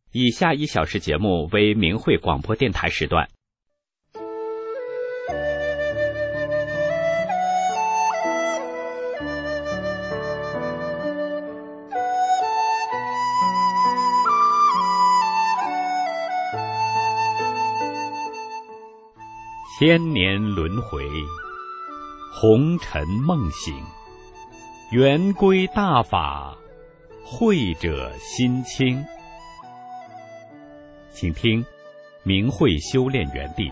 以下1小时节目为明慧广播电台时段。千年轮回，红尘梦醒，圆规大法，慧者心清。请听明慧修炼园地。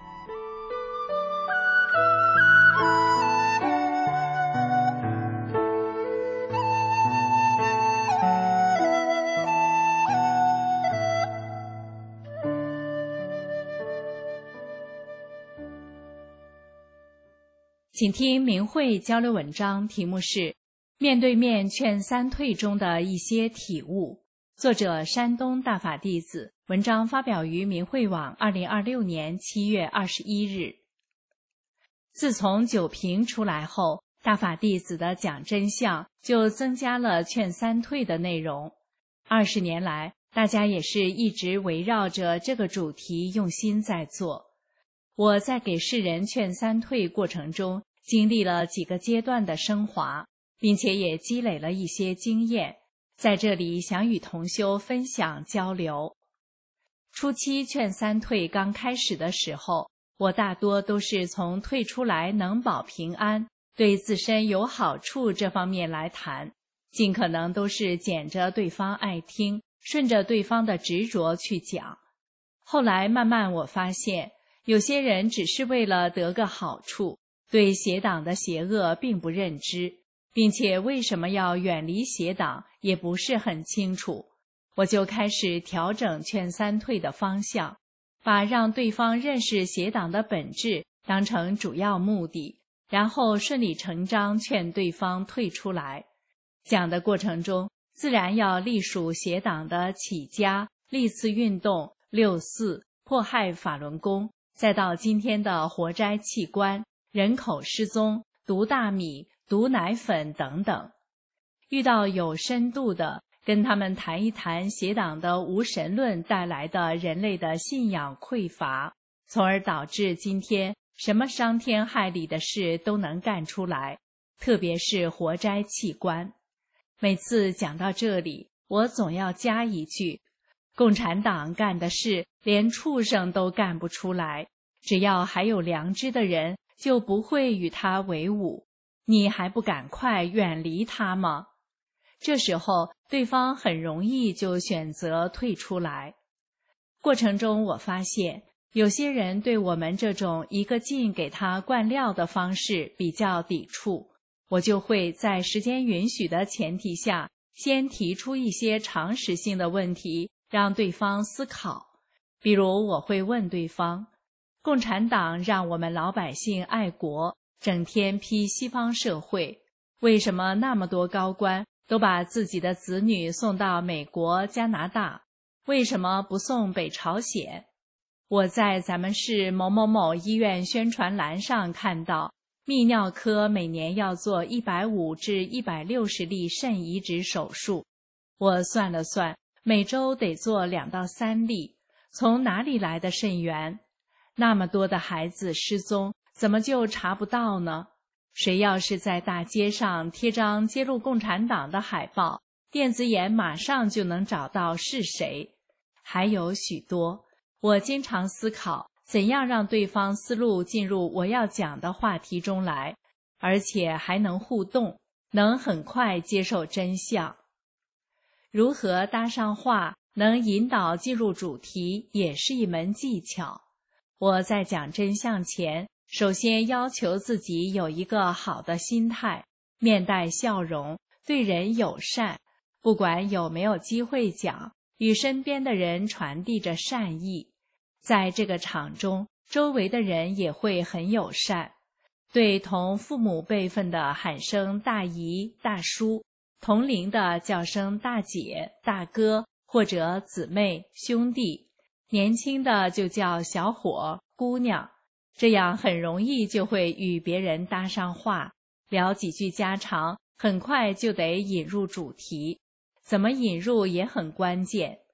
请听明慧交流文章，题目是面对面劝三退中的一些体悟，作者山东大法弟子，文章发表于明慧网2026年7月21日。自从九评出来后，大法弟子的讲真相就增加了劝三退的内容。20年来，大家也是一直围绕着这个主题用心在做。我在给世人劝三退过程中，经历了几个阶段的升华，并且也积累了一些经验，在这里想与同修分享交流。初期劝三退刚开始的时候，我大多都是从退出来能保平安，对自身有好处这方面来谈，尽可能都是捡着对方爱听，顺着对方的执着去讲。后来慢慢我发现，有些人只是为了得个好处，对邪党的邪恶并不认知，并且为什么要远离邪党也不是很清楚。我就开始调整劝三退的方向，把让对方认识邪党的本质当成主要目的，然后顺理成章劝对方退出来。讲的过程中，自然要隶属邪党的起家、历次运动、六四、迫害法轮功，再到今天的活摘器官、人口失踪、毒大米、毒奶粉等等。遇到有深度的，跟他们谈一谈邪党的无神论带来的人类的信仰匮乏，从而导致今天什么伤天害理的事都能干出来，特别是活摘器官。每次讲到这里，我总要加一句，共产党干的事连畜生都干不出来，只要还有良知的人就不会与他为伍，你还不赶快远离他吗？这时候对方很容易就选择退出来。过程中我发现，有些人对我们这种一个劲给他灌料的方式比较抵触，我就会在时间允许的前提下，先提出一些常识性的问题，让对方思考。比如我会问对方，共产党让我们老百姓爱国，整天批西方社会，为什么那么多高官都把自己的子女送到美国、加拿大，为什么不送北朝鲜？我在咱们市某某某医院宣传栏上看到，泌尿科每年要做150至160例肾移植手术，我算了算，每周得做2到3例，从哪里来的肾源？那么多的孩子失踪，怎么就查不到呢？谁要是在大街上贴张揭露共产党的海报，电子眼马上就能找到是谁。还有许多，我经常思考怎样让对方思路进入我要讲的话题中来，而且还能互动，能很快接受真相。如何搭上话，能引导进入主题，也是一门技巧。我在讲真相前，首先要求自己有一个好的心态，面带笑容，对人友善，不管有没有机会讲，与身边的人传递着善意。在这个场中，周围的人也会很友善，对同父母辈分的喊声大姨、大叔，同龄的叫声大姐、大哥或者姊妹、兄弟，年轻的就叫小伙、姑娘，这样很容易就会与别人搭上话，聊几句家常，很快就得引入主题。怎么引入也很关键。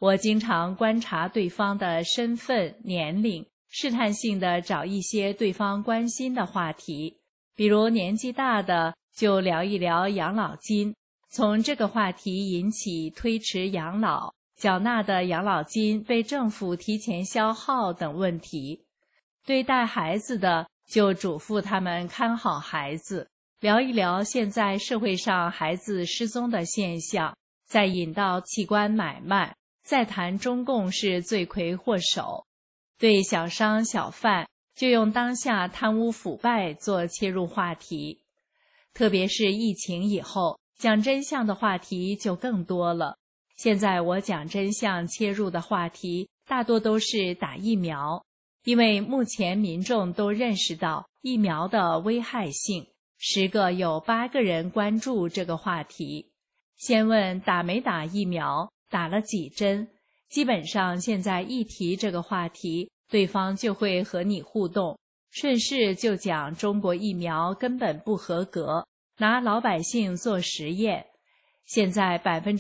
我经常观察对方的身份、年龄，试探性地找一些对方关心的话题，比如年纪大的就聊一聊养老金，从这个话题引起推迟养老、缴纳的养老金被政府提前消耗等问题。对带孩子的就嘱咐他们看好孩子，聊一聊现在社会上孩子失踪的现象，再引到器官买卖，再谈中共是罪魁祸首。对小商小贩就用当下贪污腐败做切入话题，特别是疫情以后，讲真相的话题就更多了。现在我讲真相切入的话题大多都是打疫苗，因为目前民众都认识到疫苗的危害性，10个有8个人关注这个话题。先问打没打疫苗，打了几针，基本上现在一提这个话题，对方就会和你互动，顺势就讲中国疫苗根本不合格，拿老百姓做实验。现在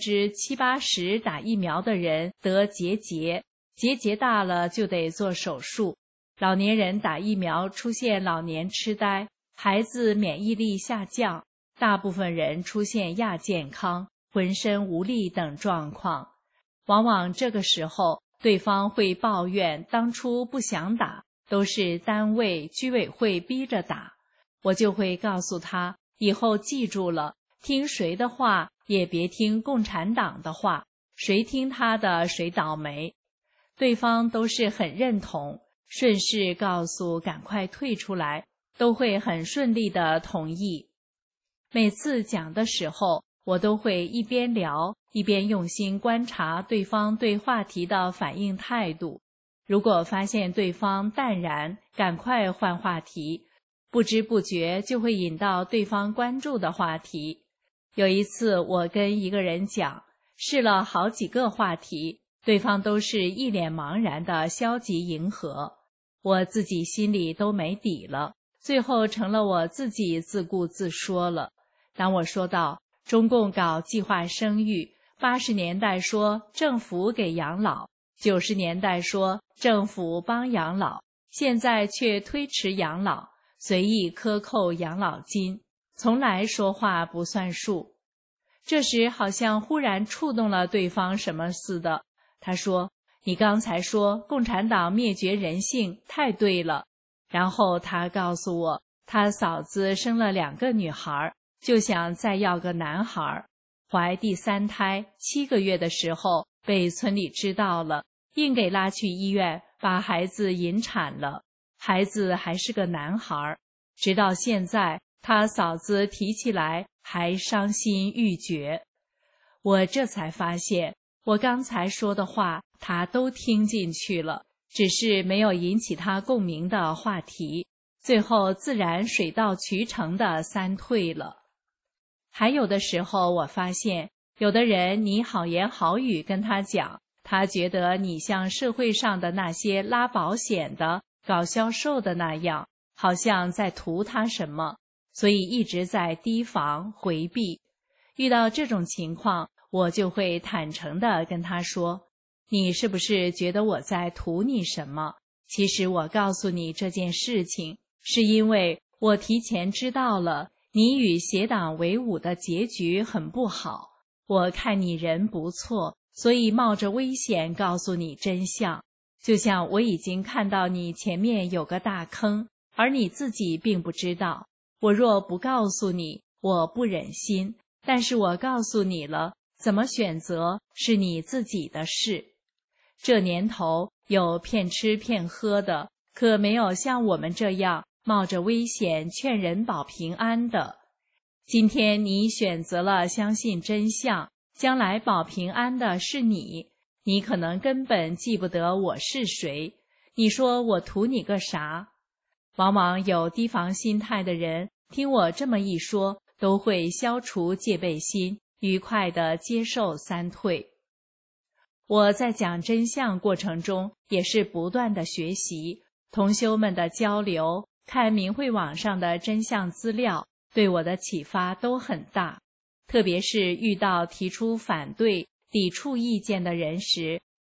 70%、80%打疫苗的人得结节，结节大了就得做手术。老年人打疫苗出现老年痴呆，孩子免疫力下降，大部分人出现亚健康、浑身无力等状况。往往这个时候，对方会抱怨当初不想打，都是单位、居委会逼着打。我就会告诉他，以后记住了，听谁的话也别听共产党的话，谁听他的谁倒霉。对方都是很认同，顺势告诉赶快退出来，都会很顺利地同意。每次讲的时候，我都会一边聊一边用心观察对方对话题的反应态度。如果发现对方淡然，赶快换话题，不知不觉就会引到对方关注的话题。有一次我跟一个人讲，试了好几个话题，对方都是一脸茫然的消极迎合，我自己心里都没底了，最后成了我自己自顾自说了。当我说到中共搞计划生育，80年代说政府给养老，90年代说政府帮养老，现在却推迟养老，随意克扣养老金，从来说话不算数。这时好像忽然触动了对方什么似的，他说：“你刚才说共产党灭绝人性，太对了。”然后他告诉我，他嫂子生了2个女孩，就想再要个男孩，怀第3胎7个月的时候被村里知道了，硬给拉去医院，把孩子引产了，孩子还是个男孩。直到现在，他嫂子提起来还伤心欲绝。我这才发现，我刚才说的话他都听进去了，只是没有引起他共鸣的话题，最后自然水到渠成的3退了。还有的时候我发现，有的人你好言好语跟他讲，他觉得你像社会上的那些拉保险的、搞销售的那样，好像在图他什么，所以一直在提防回避。遇到这种情况，我就会坦诚地跟他说，你是不是觉得我在图你什么？其实我告诉你这件事情，是因为我提前知道了你与邪党为伍的结局很不好，我看你人不错，所以冒着危险告诉你真相。就像我已经看到你前面有个大坑，而你自己并不知道，我若不告诉你，我不忍心，但是我告诉你了，怎么选择是你自己的事。这年头有骗吃骗喝的，可没有像我们这样冒着危险劝人保平安的。今天你选择了相信真相，将来保平安的是你，你可能根本记不得我是谁，你说我图你个啥？往往有提防心态的人，听我这么一说，都会消除戒备心，愉快地接受3退。我在讲真相过程中，也是不断的学习，同修们的交流，看明慧网上的真相资料，对我的启发都很大。特别是遇到提出反对、抵触意见的人时，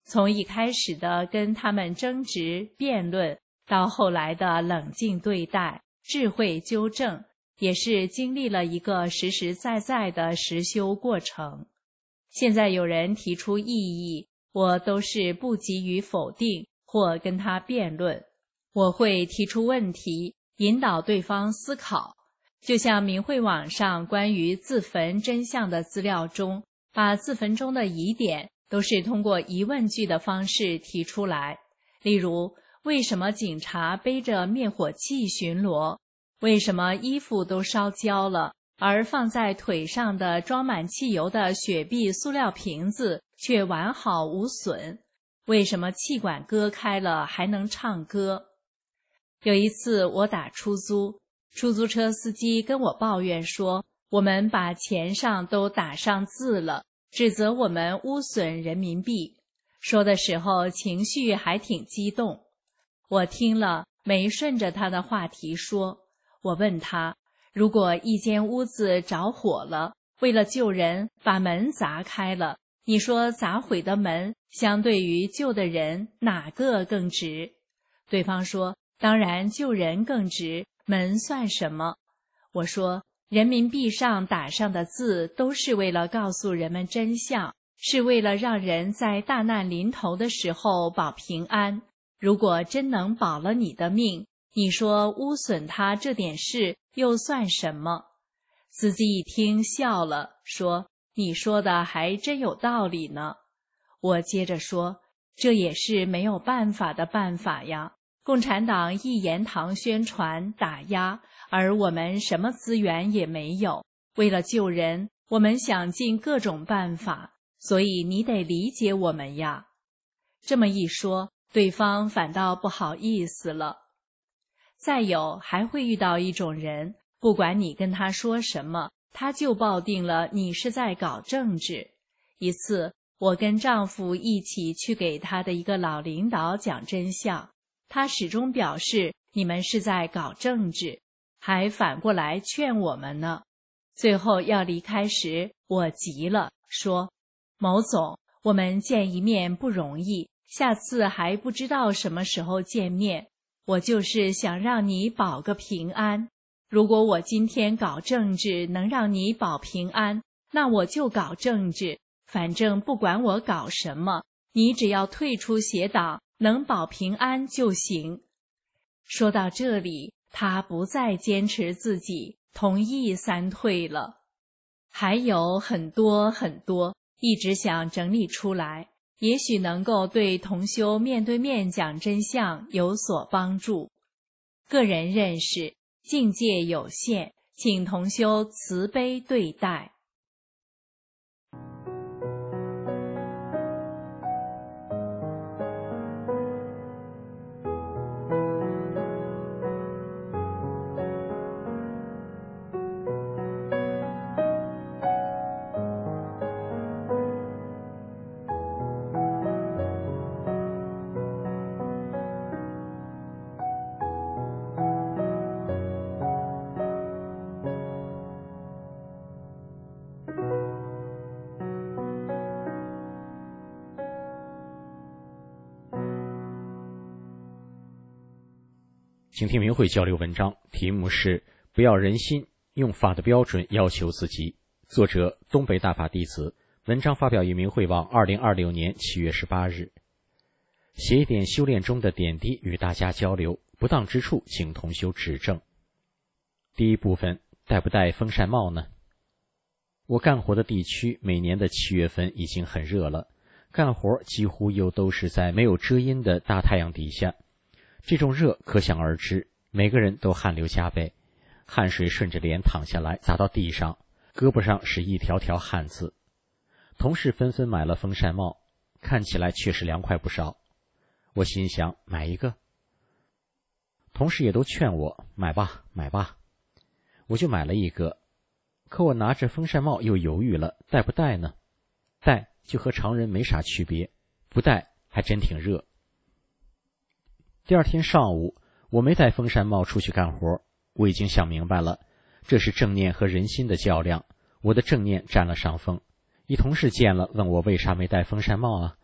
从一开始的跟他们争执辩论，到后来的冷静对待、智慧纠正，也是经历了一个实实在在的实修过程。现在有人提出异议，我都是不给予否定或跟他辩论，我会提出问题，引导对方思考。就像明慧网上关于自焚真相的资料中，把自焚中的疑点都是通过疑问句的方式提出来。例如，为什么警察背着灭火器巡逻？为什么衣服都烧焦了，而放在腿上的装满汽油的雪碧塑料瓶子却完好无损？为什么气管割开了还能唱歌？有一次我打出租，出租车司机跟我抱怨说，我们把钱上都打上字了，指责我们污损人民币。说的时候情绪还挺激动，我听了没顺着他的话题说。我问他，如果一间屋子着火了，为了救人把门砸开了，你说砸毁的门相对于救的人哪个更值？对方说，当然救人更值，门算什么？我说，人民币上打上的字都是为了告诉人们真相，是为了让人在大难临头的时候保平安。如果真能保了你的命，你说污损他这点事又算什么？司机一听笑了，说，你说的还真有道理呢。我接着说，这也是没有办法的办法呀。共产党一言堂宣传打压，而我们什么资源也没有。为了救人，我们想尽各种办法，所以你得理解我们呀。这么一说，对方反倒不好意思了。再有，还会遇到一种人，不管你跟他说什么，他就抱定了你是在搞政治。一次，我跟丈夫一起去给他的一个老领导讲真相，他始终表示你们是在搞政治，还反过来劝我们呢。最后要离开时，我急了，说，某总，我们见一面不容易，下次还不知道什么时候见面，我就是想让你保个平安。如果我今天搞政治能让你保平安，那我就搞政治，反正不管我搞什么，你只要退出邪党，能保平安就行。说到这里，他不再坚持自己，同意三退了。还有很多很多，一直想整理出来，也许能够对同修面对面讲真相有所帮助。个人认识，境界有限，请同修慈悲对待。 请听明慧交流文章，题目是不要人心，用法的标准要求自己，作者东北大法弟子，文章发表于明慧网2026年7月18日。写一点修炼中的点滴与大家交流，不当之处请同修指正。第一部分，戴不戴风扇帽呢？我干活的地区每年的7月份已经很热了，干活几乎又都是在没有遮阴的大太阳底下，这种热可想而知，每个人都汗流浃背，汗水顺着脸淌下来，砸到地上，胳膊上是一条条汗渍。同事纷纷买了风扇帽，看起来确实凉快不少。我心想，买一个。同事也都劝我，买吧，买吧。我就买了一个，可我拿着风扇帽又犹豫了，戴不戴呢？戴就和常人没啥区别，不戴还真挺热。第二天上午，我没戴风扇帽出去干活，我已经想明白了，这是正念和人心的较量，我的正念占了上风。一同事见了问我为啥没戴风扇帽啊？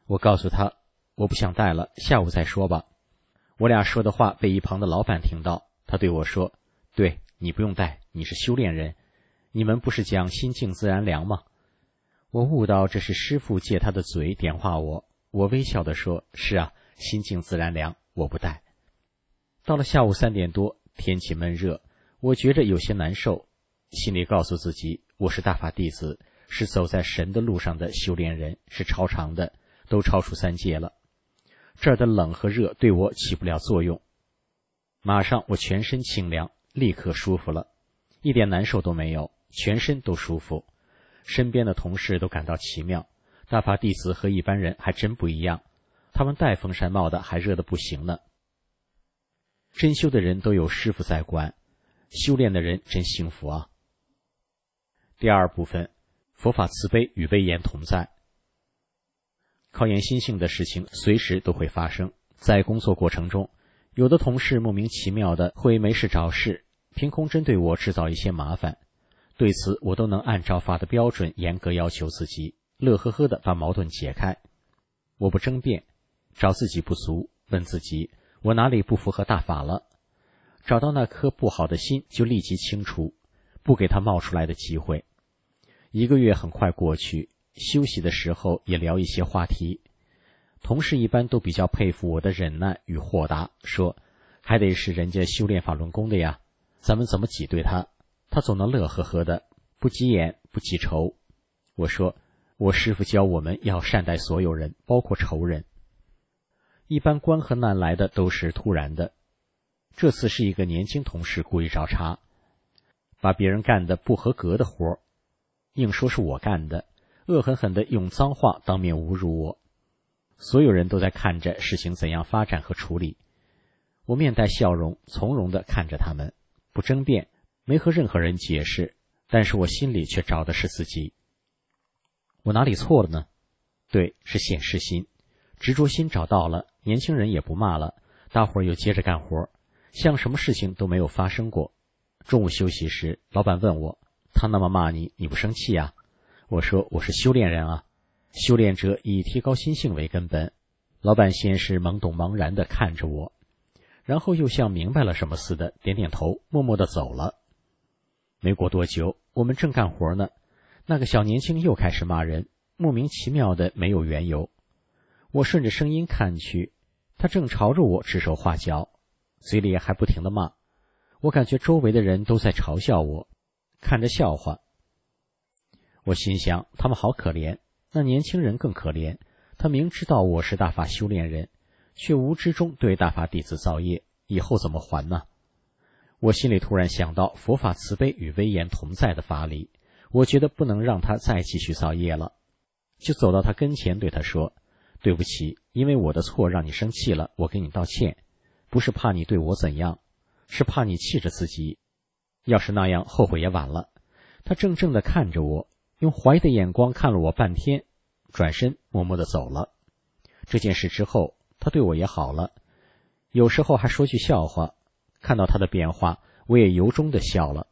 我告诉他，我不想带了，下午再说吧。我俩说的话被一旁的老板听到，他对我说，对，你不用带，你是修炼人，你们不是讲心静自然凉吗？我悟到这是师父借他的嘴点化我，我微笑地说，是啊，心静自然凉，我不带。到了下午3点多，天气闷热，我觉着有些难受，心里告诉自己，我是大法弟子，是走在神的路上的修炼人，是超常的，都超出3界了。这儿的冷和热对我起不了作用。马上我全身清凉，立刻舒服了，一点难受都没有，全身都舒服。身边的同事都感到奇妙，大法弟子和一般人还真不一样，他们戴风扇帽的还热得不行呢。真修的人都有师父在管，修炼的人真幸福啊。第二部分，佛法慈悲与威严同在。考验心性的事情随时都会发生，在工作过程中，有的同事莫名其妙的会没事找事，凭空针对我制造一些麻烦，对此我都能按照法的标准严格要求自己，乐呵呵的把矛盾解开。我不争辩，找自己不足，问自己我哪里不符合大法了，找到那颗不好的心就立即清除，不给它冒出来的机会。1个月很快过去，休息的时候也聊一些话题，同事一般都比较佩服我的忍耐与豁达，说还得是人家修炼法轮功的呀，咱们怎么挤兑他，他总能乐呵呵的，不急眼不记仇。我说，我师父教我们要善待所有人，包括仇人。一般关和难来的都是突然的，这次是一个年轻同事故意找茬，把别人干的不合格的活硬说是我干的，恶狠狠地用脏话当面侮辱我。所有人都在看着事情怎样发展和处理，我面带笑容，从容地看着他们，不争辩，没和任何人解释，但是我心里却找的是自己。我哪里错了呢？对，是显示心，执着心找到了，年轻人也不骂了，大伙儿又接着干活，像什么事情都没有发生过。中午休息时，老板问我，他那么骂你，你不生气啊？我说，我是修炼人啊，修炼者以提高心性为根本。老板先是懵懂茫然地看着我，然后又像明白了什么似的点点头，默默地走了。没过多久，我们正干活呢，那个小年轻又开始骂人，莫名其妙的没有缘由。我顺着声音看去，他正朝着我指手画脚，嘴里还不停地骂。我感觉周围的人都在嘲笑我，看着笑话。我心想，他们好可怜，那年轻人更可怜，他明知道我是大法修炼人，却无知中对大法弟子造业，以后怎么还呢？我心里突然想到佛法慈悲与威严同在的法理，我觉得不能让他再继续造业了，就走到他跟前对他说，对不起，因为我的错让你生气了，我给你道歉，不是怕你对我怎样，是怕你气着自己，要是那样后悔也晚了。他怔怔地看着我，用怀疑的眼光看了我半天，转身默默地走了。这件事之后，他对我也好了，有时候还说句笑话，看到他的变化，我也由衷地笑了。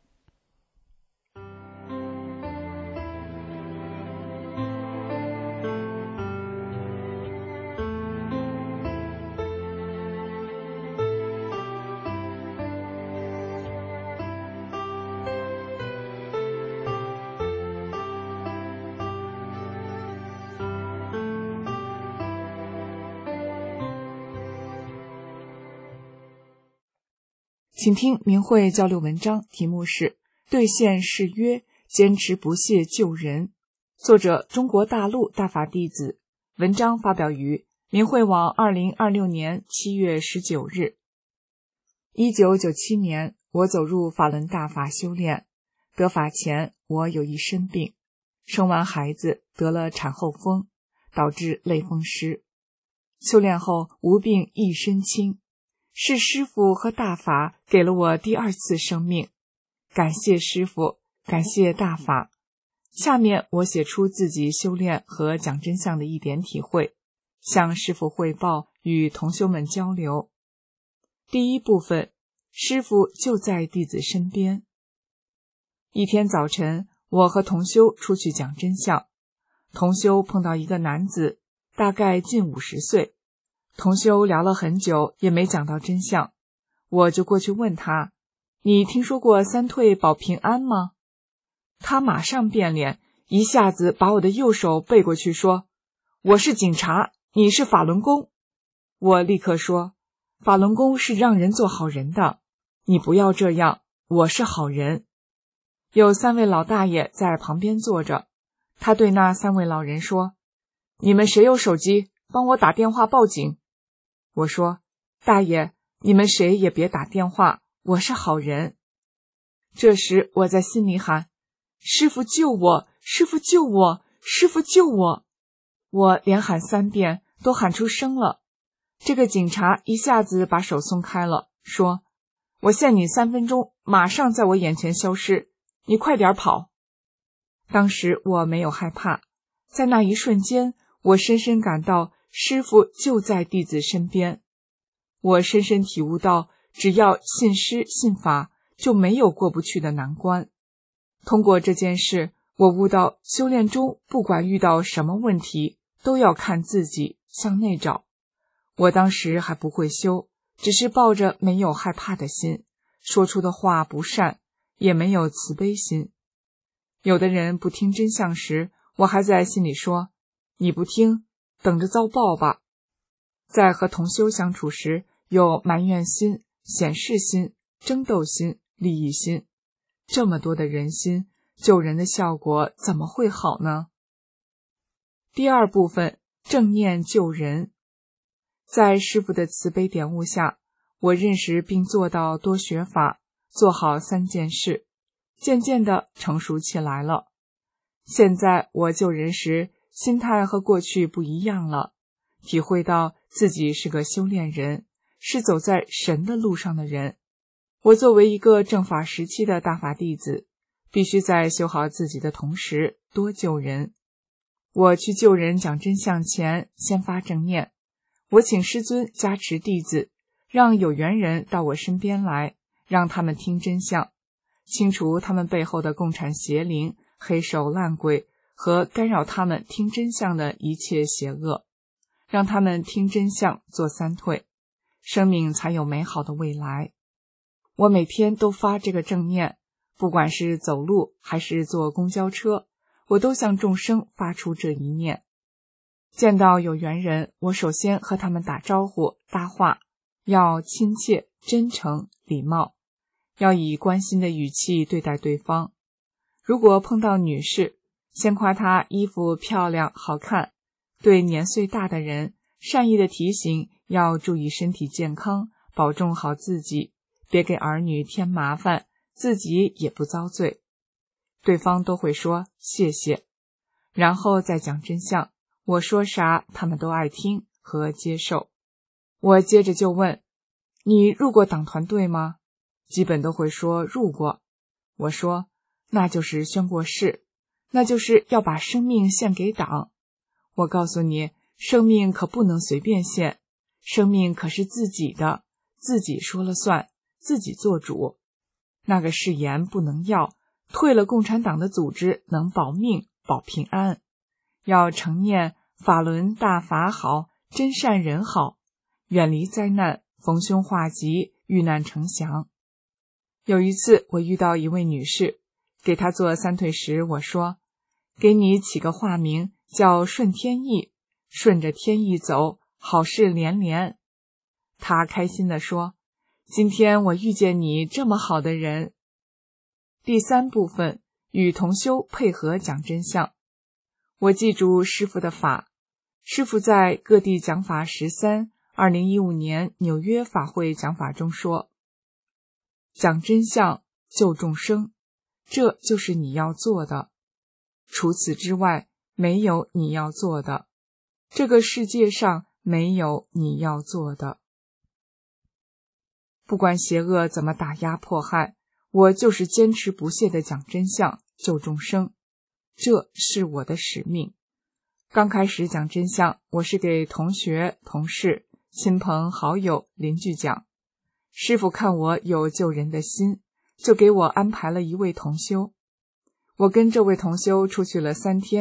请听明慧交流文章，题目是兑现誓约，坚持不懈救人。作者中国大陆大法弟子，文章发表于明慧网2026年7月19日。1997年，我走入法轮大法修炼。得法前，我有一身病，生完孩子得了产后风，导致类风湿。修炼后无病一身轻，是师父和大法给了我第2次生命，感谢师父，感谢大法。下面我写出自己修炼和讲真相的一点体会，向师父汇报，与同修们交流。第一部分，师父就在弟子身边。一天早晨，我和同修出去讲真相，同修碰到一个男子， 大概近50岁。同修聊了很久，也没讲到真相。我就过去问他，你听说过三退保平安吗？他马上变脸，一下子把我的右手背过去说，我是警察，你是法轮功。我立刻说，法轮功是让人做好人的，你不要这样，我是好人。有3位老大爷在旁边坐着，他对那3位老人说，你们谁有手机，帮我打电话报警。我说，大爷，你们谁也别打电话，我是好人。这时我在心里喊，师父救我，师父救我，师父救我。我连喊3遍，都喊出声了。这个警察一下子把手松开了，说，我限你3分钟，马上在我眼前消失，你快点跑。当时我没有害怕，在那一瞬间，我深深感到师父就在弟子身边。我深深体悟到，只要信师信法，就没有过不去的难关。通过这件事，我悟到修炼中不管遇到什么问题，都要看自己，向内找。我当时还不会修，只是抱着没有害怕的心，说出的话不善，也没有慈悲心。有的人不听真相时，我还在心里说，你不听，等着遭报吧。在和同修相处时，有埋怨心、显示心、争斗心、利益心，这么多的人心，救人的效果怎么会好呢？第2部分，正念救人。在师父的慈悲点悟下，我认识并做到多学法，做好3件事，渐渐地成熟起来了。现在我救人时，心态和过去不一样了，体会到自己是个修炼人，是走在神的路上的人。我作为一个正法时期的大法弟子，必须在修好自己的同时，多救人。我去救人讲真相前，先发正念。我请师尊加持弟子，让有缘人到我身边来，让他们听真相，清除他们背后的共产邪灵、黑手烂鬼和干扰他们听真相的一切邪恶，让他们听真相，做3退，生命才有美好的未来。我每天都发这个正念，不管是走路还是坐公交车，我都向众生发出这一念。见到有缘人，我首先和他们打招呼搭话，要亲切、真诚、礼貌，要以关心的语气对待对方。如果碰到女士，先夸她衣服漂亮好看，对年岁大的人善意的提醒要注意身体健康，保重好自己，别给儿女添麻烦，自己也不遭罪。对方都会说谢谢，然后再讲真相，我说啥他们都爱听和接受。我接着就问，你入过党团队吗？基本都会说入过。我说，那就是宣过誓，那就是要把生命献给党。我告诉你，生命可不能随便献，生命可是自己的，自己说了算，自己做主。那个誓言不能要，退了共产党的组织能保命保平安。要承念法轮大法好，真善人好，远离灾难，逢凶化吉，遇难成祥。有一次我遇到一位女士，给她做3退时，我说，给你起个化名叫顺天意，顺着天意走，好事连连。她开心地说，今天我遇见你这么好的人。第3部分，与同修配合讲真相。我记住师父的法，师父在各地讲法13 2015年纽约法会讲法中说，讲真相救众生，这就是你要做的，除此之外没有你要做的，这个世界上没有你要做的。不管邪恶怎么打压迫害，我就是坚持不懈地讲真相，救众生，这是我的使命。刚开始讲真相，我是给同学、同事、亲朋好友、邻居讲。师父看我有救人的心，就给我安排了一位同修。我跟这位同修出去了3天，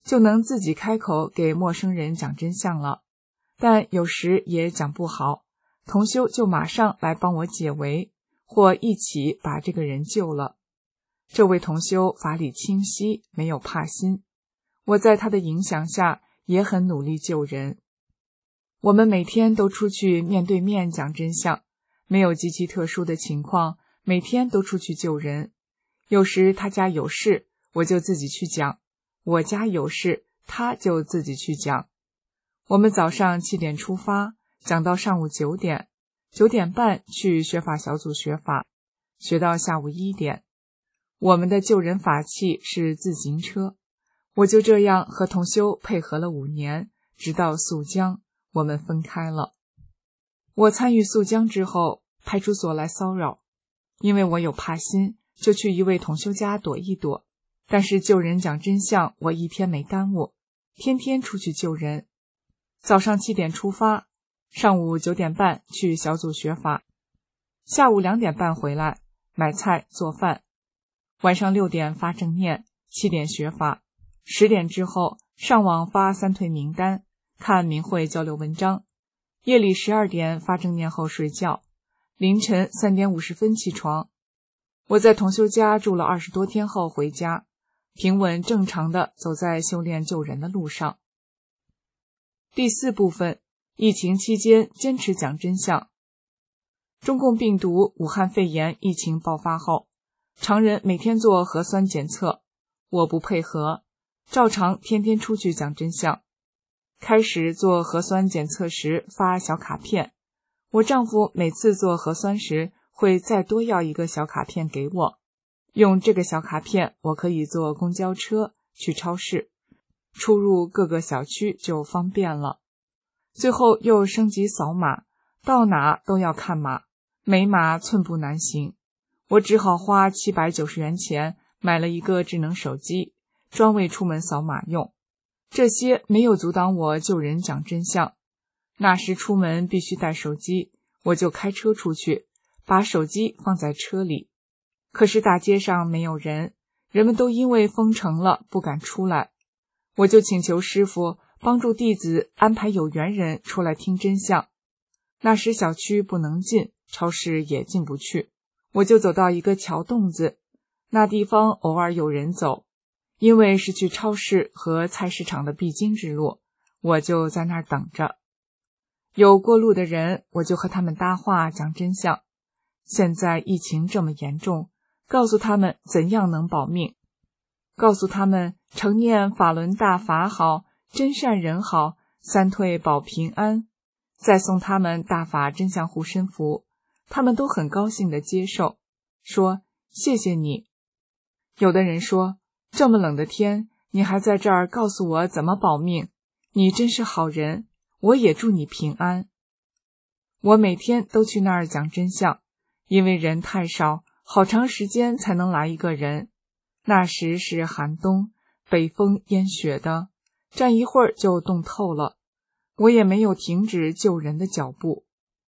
就能自己开口给陌生人讲真相了。但有时也讲不好，同修就马上来帮我解围，或一起把这个人救了。这位同修法理清晰，没有怕心，我在他的影响下也很努力救人。我们每天都出去面对面讲真相，没有极其特殊的情况，每天都出去救人。有时他家有事，我就自己去讲；我家有事，他就自己去讲。我们早上7点出发，讲到上午9点，9点半去学法小组学法，学到下午1点。我们的救人法器是自行车，我就这样和同修配合了5年，直到肃江，我们分开了。我参与肃江之后，派出所来骚扰，因为我有怕心，就去一位同修家躲一躲。但是救人讲真相，我一天没耽误，天天出去救人。早上7点出发，上午9点半去小组学法，下午2点半回来买菜做饭，晚上6点发正念，7点学法，10点之后上网发三退名单，看明慧交流文章，夜里12点发正念后睡觉，凌晨3点50分起床。我在同修家住了20多天后回家，平稳正常地走在修炼救人的路上。第4部分，疫情期间坚持讲真相。中共病毒武汉肺炎疫情爆发后，常人每天做核酸检测，我不配合，照常天天出去讲真相。开始做核酸检测时发小卡片，我丈夫每次做核酸时会再多要一个小卡片给我，用这个小卡片我可以坐公交车去超市，出入各个小区就方便了。最后又升级扫码，到哪都要看码，没码寸步难行。我只好花790元钱买了一个智能手机，专为出门扫码用。这些没有阻挡我救人讲真相。那时出门必须带手机，我就开车出去，把手机放在车里。可是大街上没有人，人们都因为封城了不敢出来。我就请求师父帮助弟子安排有缘人出来听真相。那时小区不能进，超市也进不去，我就走到一个桥洞子，那地方偶尔有人走，因为是去超市和菜市场的必经之路，我就在那儿等着。有过路的人，我就和他们搭话讲真相。现在疫情这么严重，告诉他们怎样能保命，告诉他们承念法轮大法好，真善人好，三退保平安，再送他们大法真相护身符，他们都很高兴地接受，说谢谢你。有的人说，这么冷的天，你还在这儿告诉我怎么保命，你真是好人，我也祝你平安。我每天都去那儿讲真相，因为人太少，好长时间才能来一个人。那时是寒冬，北风淹雪的，站一会儿就冻透了。我也没有停止救人的脚步。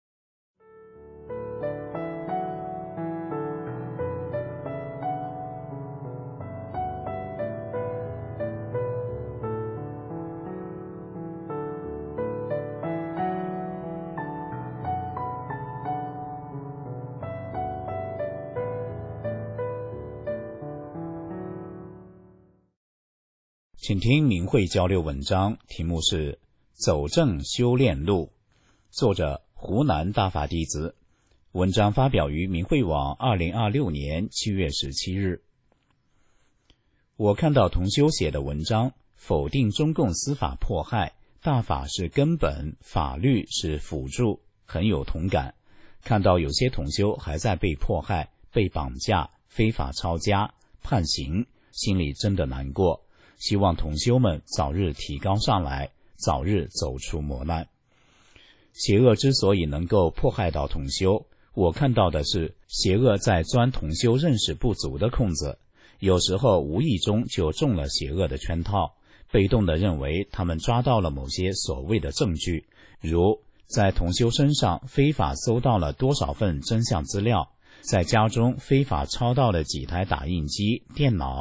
请听明慧交流文章，题目是《走正修炼路》，作者湖南大法弟子。文章发表于明慧网2026年7月17日。我看到同修写的文章，否定中共司法迫害，大法是根本，法律是辅助，很有同感。看到有些同修还在被迫害、被绑架、非法抄家、判刑，心里真的难过。希望同修们早日提高上来，早日走出磨难。邪恶之所以能够迫害到同修，我看到的是邪恶在钻同修认识不足的空子，有时候无意中就中了邪恶的圈套，被动地认为他们抓到了某些所谓的证据，如在同修身上非法搜到了多少份真相资料，在家中非法抄到了几台打印机、电脑，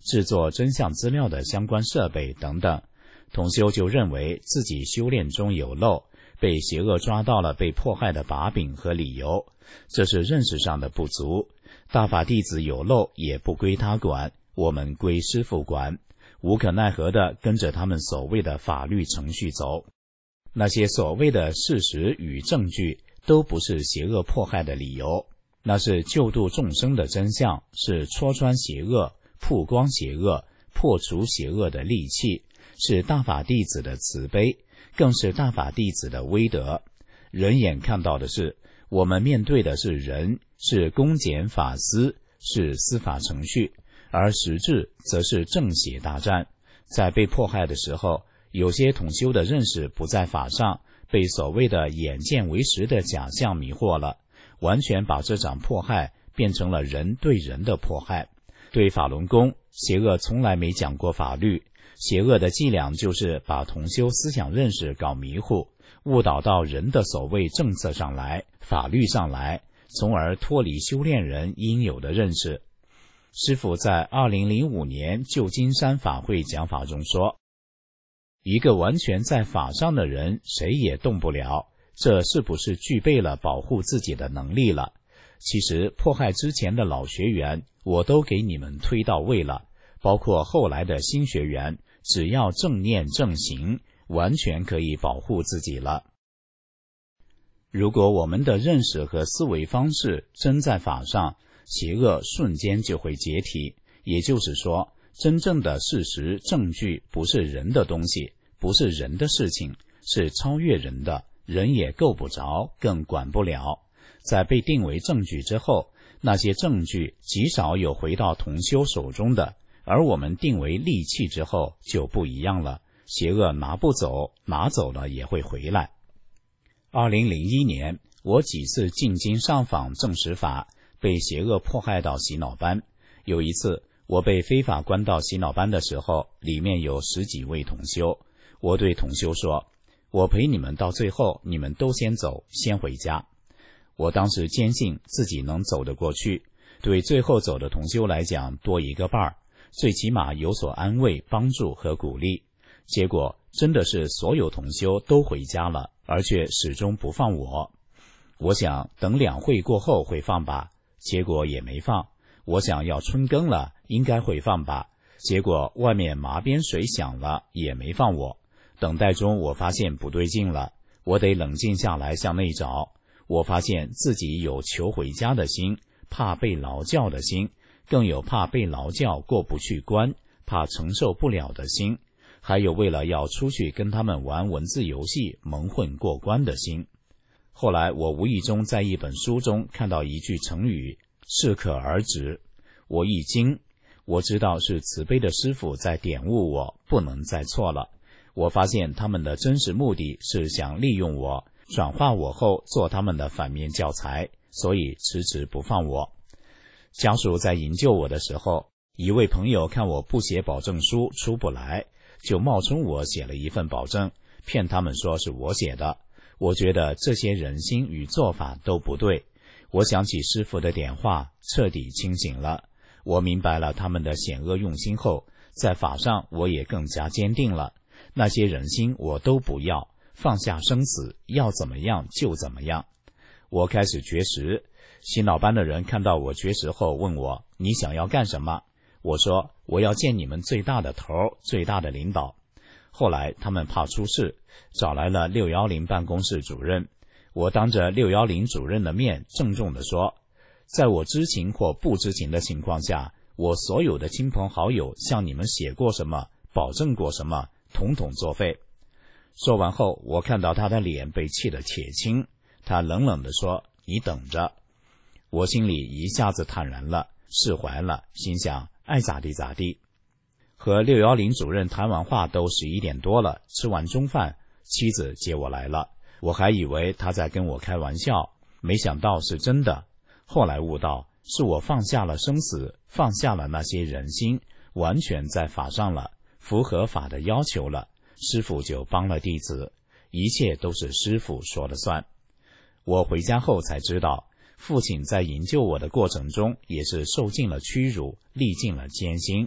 制作真相资料的相关设备等等。同修就认为自己修炼中有漏，被邪恶抓到了被迫害的把柄和理由，这是认识上的不足。大法弟子有漏也不归他管，我们归师父管，无可奈何地跟着他们所谓的法律程序走。那些所谓的事实与证据都不是邪恶迫害的理由，那是救度众生的真相，是戳穿邪恶、曝光邪恶、破除邪恶的利器，是大法弟子的慈悲，更是大法弟子的威德。人眼看到的是，我们面对的是人，是公检法司，是司法程序，而实质则是正邪大战。在被迫害的时候，有些同修的认识不在法上，被所谓的眼见为实的假象迷惑了，完全把这场迫害变成了人对人的迫害。对法轮功，邪恶从来没讲过法律，邪恶的伎俩就是把同修思想认识搞迷糊，误导到人的所谓政策上来、法律上来，从而脱离修炼人应有的认识。师父在2005年旧金山法会讲法中说，一个完全在法上的人谁也动不了，这是不是具备了保护自己的能力了？其实迫害之前的老学员我都给你们推到位了，包括后来的新学员，只要正念正行，完全可以保护自己了。如果我们的认识和思维方式真在法上，邪恶瞬间就会解体。也就是说，真正的事实证据不是人的东西，不是人的事情，是超越人的，人也够不着，更管不了。在被定为证据之后，那些证据极少有回到同修手中的，而我们定为利器之后就不一样了，邪恶拿不走，拿走了也会回来。2001年，我几次进京上访证实法，被邪恶迫害到洗脑班。有一次我被非法关到洗脑班的时候，里面有10几位同修。我对同修说，我陪你们到最后，你们都先走，先回家。我当时坚信自己能走得过去，对最后走的同修来讲多一个伴儿，最起码有所安慰、帮助和鼓励。结果真的是所有同修都回家了，而却始终不放我。我想等2会过后会放吧，结果也没放。我想要春耕了，应该会放吧，结果外面麻鞭水响了，也没放我。等待中我发现不对劲了，我得冷静下来向内找。我发现自己有求回家的心，怕被劳教的心，更有怕被劳教过不去关，怕承受不了的心，还有为了要出去跟他们玩文字游戏蒙混过关的心。后来我无意中在一本书中看到一句成语，适可而止。我一惊，我知道是慈悲的师父在点悟我，不能再错了。我发现他们的真实目的是想利用我，转化我后做他们的反面教材，所以迟迟不放我。家属在营救我的时候，一位朋友看我不写保证书出不来，就冒充我写了一份保证，骗他们说是我写的。我觉得这些人心与做法都不对。我想起师父的点化，彻底清醒了。我明白了他们的险恶用心后，在法上我也更加坚定了。那些人心我都不要，放下生死，要怎么样就怎么样。我开始绝食，洗脑班的人看到我绝食后问我，你想要干什么？我说，我要见你们最大的头，最大的领导。后来他们怕出事，找来了610办公室主任。我当着610主任的面郑重地说，在我知情或不知情的情况下，我所有的亲朋好友向你们写过什么，保证过什么，统统作废。说完后，我看到他的脸被气得铁青，他冷冷地说，你等着。我心里一下子坦然了，释怀了，心想爱咋地咋地。和610主任谈完话都11点多了，吃完中饭，妻子接我来了。我还以为他在跟我开玩笑，没想到是真的。后来悟到，是我放下了生死，放下了那些人心，完全在法上了，符合法的要求了，师父就帮了弟子，一切都是师父说了算。我回家后才知道，父亲在营救我的过程中也是受尽了屈辱，历尽了艰辛。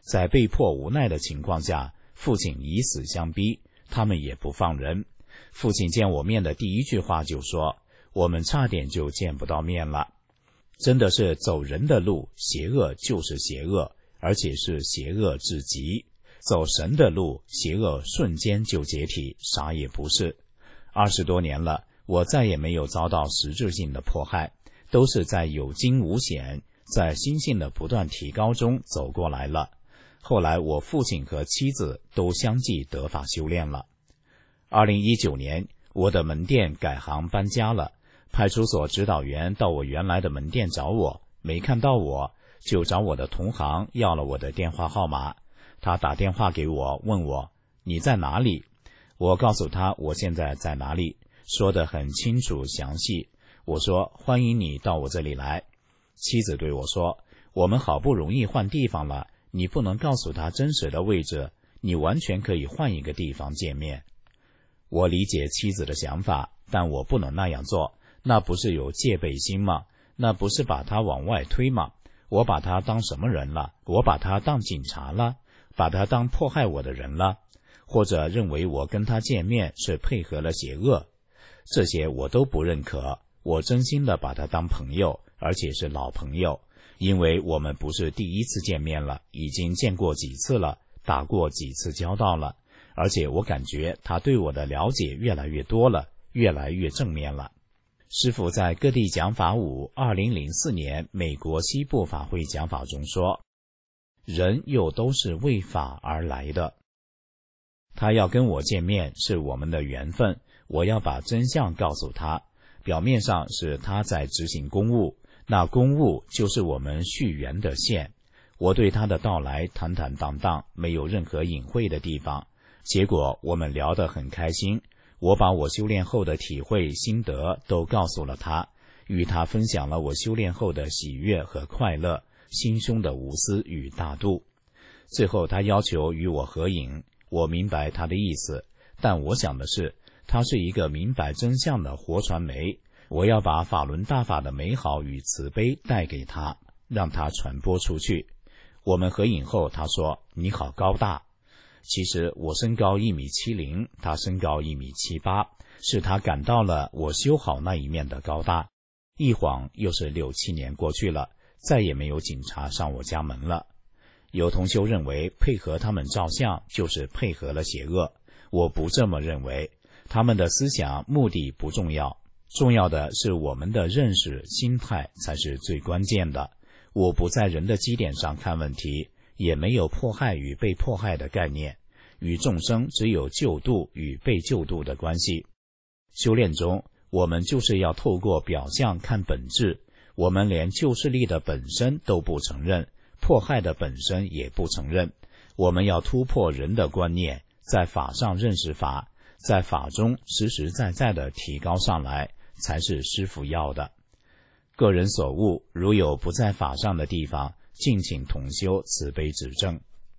在被迫无奈的情况下，父亲以死相逼，他们也不放人。父亲见我面的第一句话就说，我们差点就见不到面了。真的是走人的路，邪恶就是邪恶，而且是邪恶至极。走神的路，邪恶瞬间就解体，啥也不是。20多年了，我再也没有遭到实质性的迫害，都是在有惊无险，在心性的不断提高中走过来了。后来我父亲和妻子都相继得法修炼了。2019年，我的门店改行搬家了，派出所指导员到我原来的门店找我，没看到我，就找我的同行要了我的电话号码。他打电话给我，问我你在哪里？我告诉他我现在在哪里，说得很清楚详细。我说欢迎你到我这里来。妻子对我说，我们好不容易换地方了，你不能告诉他真实的位置，你完全可以换一个地方见面。我理解妻子的想法，但我不能那样做，那不是有戒备心吗？那不是把他往外推吗？我把他当什么人了？我把他当警察了？把他当迫害我的人了？或者认为我跟他见面是配合了邪恶？这些我都不认可，我真心的把他当朋友，而且是老朋友，因为我们不是第一次见面了，已经见过几次了，打过几次交道了，而且我感觉他对我的了解越来越多了，越来越正面了。师父在各地讲法舞2004年美国西部法会讲法中说，人又都是为法而来的。他要跟我见面是我们的缘分，我要把真相告诉他。表面上是他在执行公务，那公务就是我们续缘的线。我对他的到来坦坦荡荡，没有任何隐晦的地方。结果我们聊得很开心，我把我修炼后的体会心得都告诉了他，与他分享了我修炼后的喜悦和快乐，心胸的无私与大度。最后他要求与我合影，我明白他的意思，但我想的是，他是一个明白真相的活传媒，我要把法轮大法的美好与慈悲带给他，让他传播出去。我们合影后，他说，你好高大。其实我身高1.70米，他身高1.78米，是他感到了我修好那一面的高大。一晃又是6、7年过去了，再也没有警察上我家门了。有同修认为配合他们照相就是配合了邪恶，我不这么认为。他们的思想目的不重要，重要的是我们的认识心态才是最关键的。我不在人的基点上看问题，也没有迫害与被迫害的概念，与众生只有救度与被救度的关系。修炼中，我们就是要透过表象看本质，我们连救世力的本身都不承认，迫害的本身也不承认。我们要突破人的观念，在法上认识法，在法中实实在在的提高上来，才是师父要的。个人所悟，如有不在法上的地方，敬请同修慈悲指正。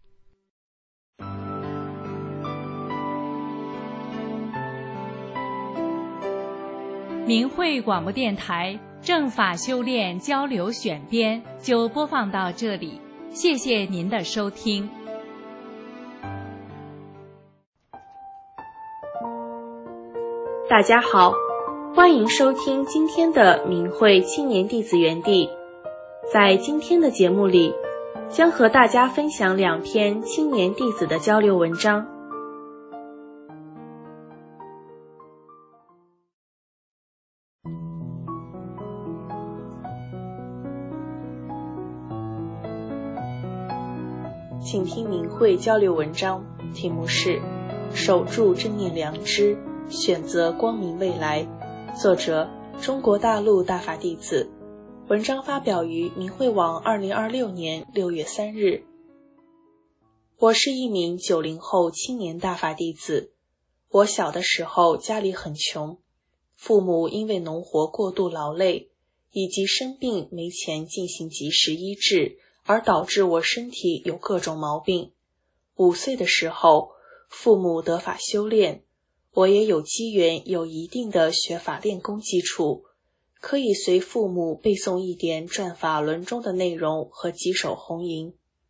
明慧广播电台正法修炼交流选编就播放到这里，谢谢您的收听。 大家好，欢迎收听今天的明慧青年弟子园地。在今天的节目里，将和大家分享2篇青年弟子的交流文章。请听明慧交流文章，题目是守住正念良知，选择光明未来，作者中国大陆大法弟子，文章发表于明慧网2026年6月3日。我是一名90后青年大法弟子。我小的时候家里很穷，父母因为农活过度劳累，以及生病没钱进行及时医治，而导致我身体有各种毛病。5岁的时候，父母得法修炼，我也有机缘有一定的学法练功基础，可以随父母背诵一点转法轮中的内容和几首红吟。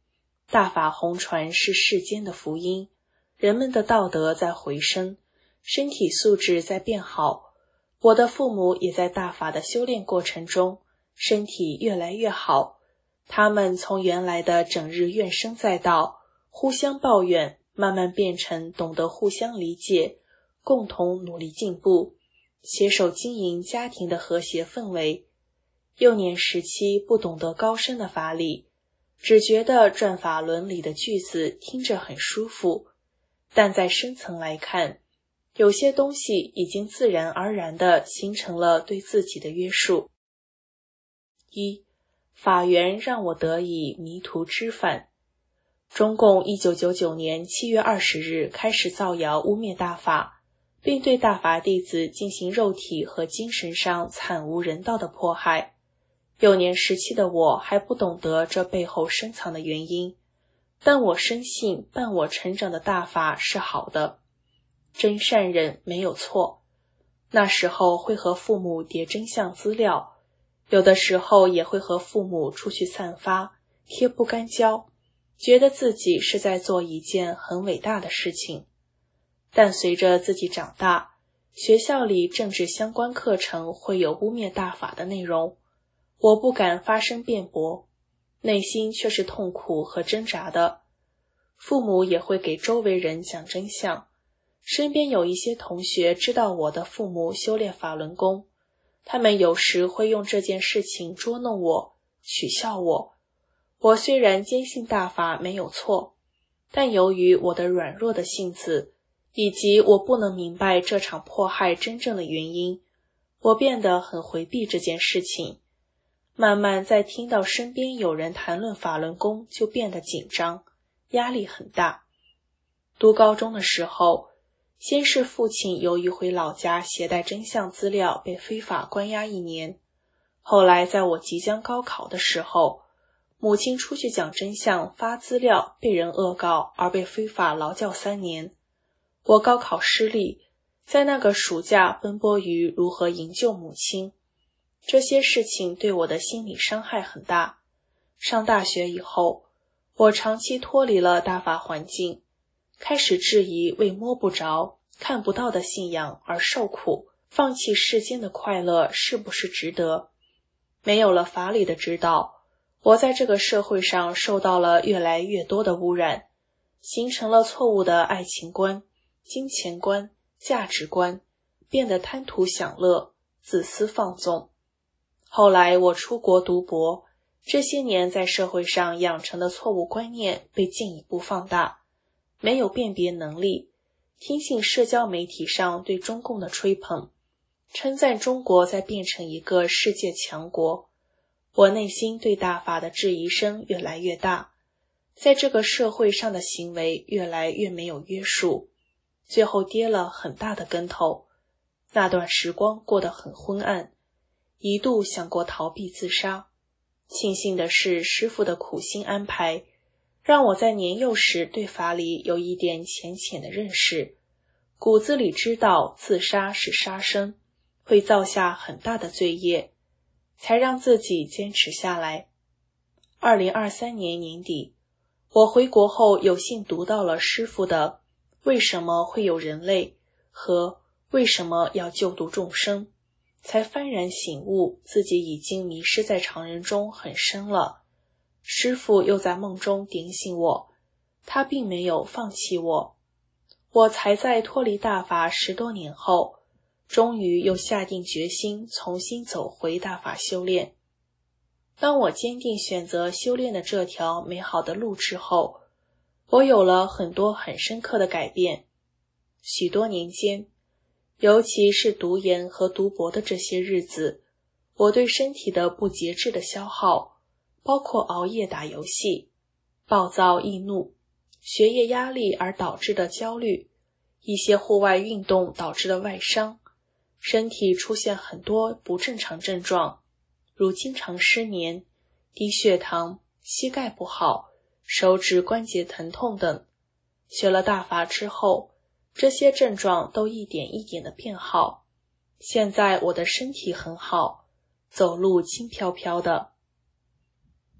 大法红传是世间的福音，人们的道德在回升，身体素质在变好。我的父母也在大法的修炼过程中，身体越来越好。他们从原来的整日怨声载道，互相抱怨，慢慢变成懂得互相理解，共同努力进步，携手经营家庭的和谐氛围。幼年时期不懂得高深的法理，只觉得转法轮里的句子听着很舒服，但在深层来看，有些东西已经自然而然地形成了对自己的约束。一，法缘让我得以迷途知返。中共1999年7月20日开始造谣污蔑大法，并对大法弟子进行肉体和精神上惨无人道的迫害。幼年时期的我还不懂得这背后深藏的原因，但我深信伴我成长的大法是好的，真善忍没有错。那时候会和父母叠真相资料，有的时候也会和父母出去散发，贴不干胶，觉得自己是在做一件很伟大的事情。但随着自己长大，学校里政治相关课程会有污蔑大法的内容，我不敢发声辩驳，内心却是痛苦和挣扎的。父母也会给周围人讲真相，身边有一些同学知道我的父母修炼法轮功，他们有时会用这件事情捉弄我，取笑我。我虽然坚信大法没有错，但由于我的软弱的性子，以及我不能明白这场迫害真正的原因，我变得很回避这件事情。慢慢在听到身边有人谈论法轮功，就变得紧张，压力很大。读高中的时候，先是父亲由于回老家携带真相资料被非法关押1年，后来在我即将高考的时候，母亲出去讲真相发资料被人恶告而被非法劳教3年。我高考失利，在那个暑假奔波于如何营救母亲，这些事情对我的心理伤害很大。上大学以后，我长期脱离了大法环境，开始质疑为摸不着、看不到的信仰而受苦，放弃世间的快乐是不是值得？没有了法理的指导，我在这个社会上受到了越来越多的污染，形成了错误的爱情观、金钱观、价值观，变得贪图享乐、自私放纵。后来我出国读博，这些年在社会上养成的错误观念被进一步放大，没有辨别能力，听信社交媒体上对中共的吹捧，称赞中国在变成一个世界强国。我内心对大法的质疑声越来越大，在这个社会上的行为越来越没有约束，最后跌了很大的跟头。那段时光过得很昏暗，一度想过逃避自杀。庆幸的是，师父的苦心安排，让我在年幼时对法理有一点浅浅的认识，骨子里知道自杀是杀生，会造下很大的罪业，才让自己坚持下来。2023年年底，我回国后有幸读到了师父的《为什么会有人类》和《为什么要救度众生》，才幡然醒悟自己已经迷失在常人中很深了。师父又在梦中点醒我，他并没有放弃我。我才在脱离大法10多年后，终于又下定决心重新走回大法修炼。当我坚定选择修炼的这条美好的路之后，我有了很多很深刻的改变。许多年间，尤其是读研和读博的这些日子，我对身体的不节制的消耗，包括熬夜打游戏、暴躁易怒、学业压力而导致的焦虑，一些户外运动导致的外伤，身体出现很多不正常症状，如经常失眠、低血糖、膝盖不好、手指关节疼痛等。学了大法之后，这些症状都一点一点的变好。现在我的身体很好，走路轻飘飘的。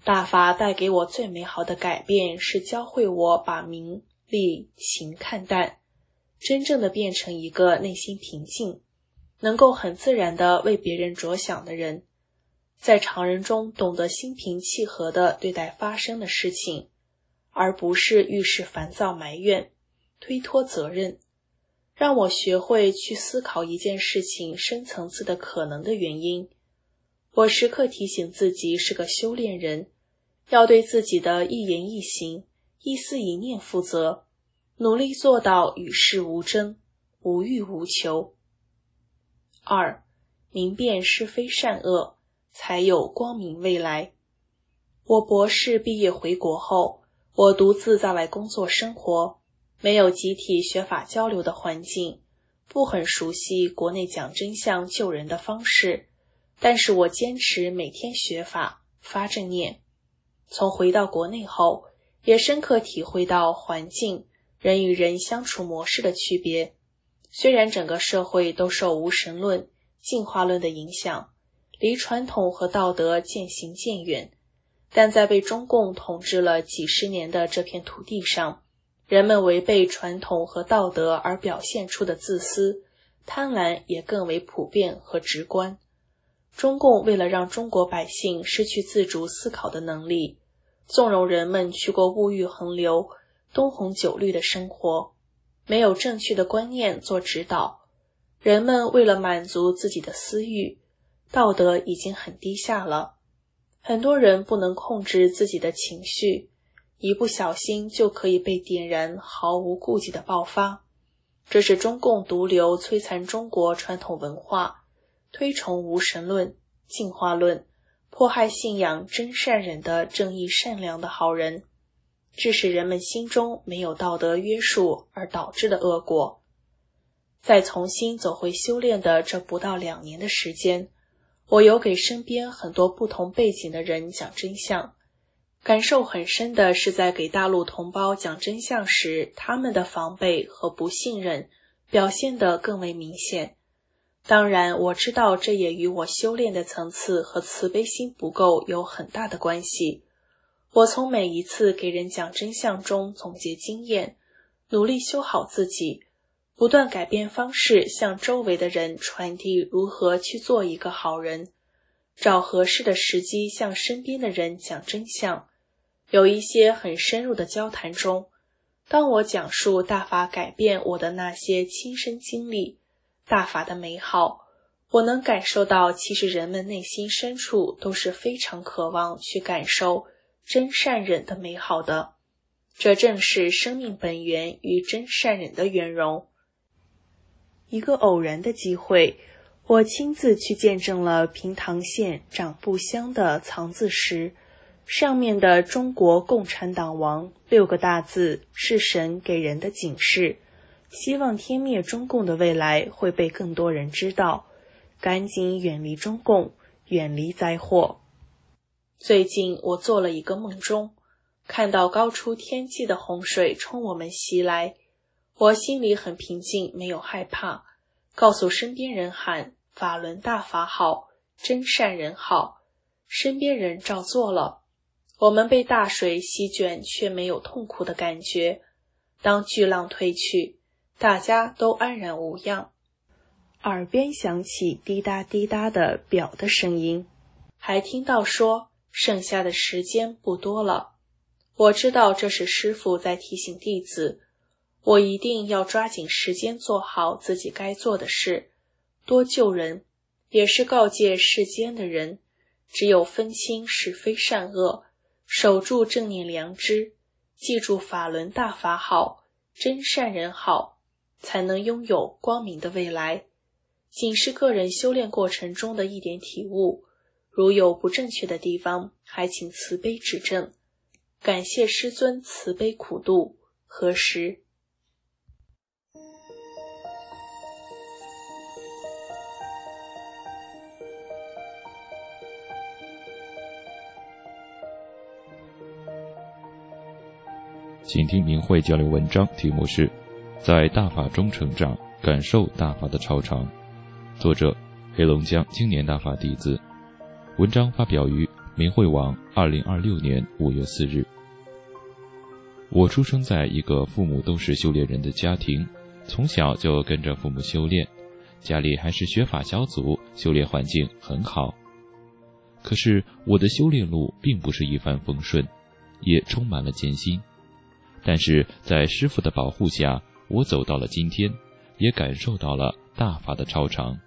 大法带给我最美好的改变是教会我把名利情看淡，真正的变成一个内心平静，能够很自然地为别人着想的人，在常人中懂得心平气和地对待发生的事情，而不是遇事烦躁埋怨，推脱责任，让我学会去思考一件事情深层次的可能的原因。我时刻提醒自己是个修炼人，要对自己的一言一行、一思一念负责，努力做到与世无争，无欲无求。2. 明辨是非善恶，才有光明未来。我博士毕业回国后，我独自在外工作生活，没有集体学法交流的环境，不很熟悉国内讲真相救人的方式，但是我坚持每天学法，发正念。从回到国内后，也深刻体会到环境、人与人相处模式的区别。虽然整个社会都受无神论、进化论的影响，离传统和道德渐行渐远，但在被中共统治了几十年的这片土地上，人们违背传统和道德而表现出的自私、贪婪也更为普遍和直观。中共为了让中国百姓失去自主思考的能力，纵容人们去过物欲横流、灯红酒绿的生活，没有正确的观念做指导，人们为了满足自己的私欲，道德已经很低下了。很多人不能控制自己的情绪，一不小心就可以被点燃，毫无顾忌的爆发。这是中共毒瘤摧残中国传统文化，推崇无神论、进化论，迫害信仰真善忍的正义善良的好人，致使人们心中没有道德约束而导致的恶果。在重新走回修炼的这不到2年的时间，我有给身边很多不同背景的人讲真相，感受很深的是在给大陆同胞讲真相时，他们的防备和不信任表现得更为明显。当然，我知道这也与我修炼的层次和慈悲心不够有很大的关系。我从每一次给人讲真相中总结经验，努力修好自己，不断改变方式，向周围的人传递如何去做一个好人，找合适的时机向身边的人讲真相。有一些很深入的交谈中，当我讲述大法改变我的那些亲身经历，大法的美好，我能感受到其实人们内心深处都是非常渴望去感受真善忍的美好的，这正是生命本源与真善忍的圆融。一个偶然的机会，我亲自去见证了平塘县长布乡的藏字石，上面的中国共产党亡6个大字是神给人的警示，希望天灭中共的未来会被更多人知道，赶紧远离中共，远离灾祸。最近我做了一个梦中，看到高出天际的洪水冲我们袭来，我心里很平静，没有害怕，告诉身边人喊法轮大法好，真善人好，身边人照做了。我们被大水席卷，却没有痛苦的感觉。当巨浪退去，大家都安然无恙。耳边响起滴答滴答的表的声音，还听到说剩下的时间不多了。我知道这是师父在提醒弟子，我一定要抓紧时间做好自己该做的事，多救人，也是告诫世间的人，只有分清是非善恶，守住正念良知，记住法轮大法好，真善人好，才能拥有光明的未来。仅是个人修炼过程中的一点体悟，如有不正确的地方，还请慈悲指正。感谢师尊慈悲苦度，何时？ 请听明慧交流文章，题目是在大法中成长，感受大法的超常，作者黑龙江青年大法弟子，文章发表于明慧网2026年5月4日。我出生在一个父母都是修炼人的家庭，从小就跟着父母修炼，家里还是学法小组，修炼环境很好。可是我的修炼路并不是一帆风顺，也充满了艰辛。但是在师父的保护下，我走到了今天，也感受到了大法的超常。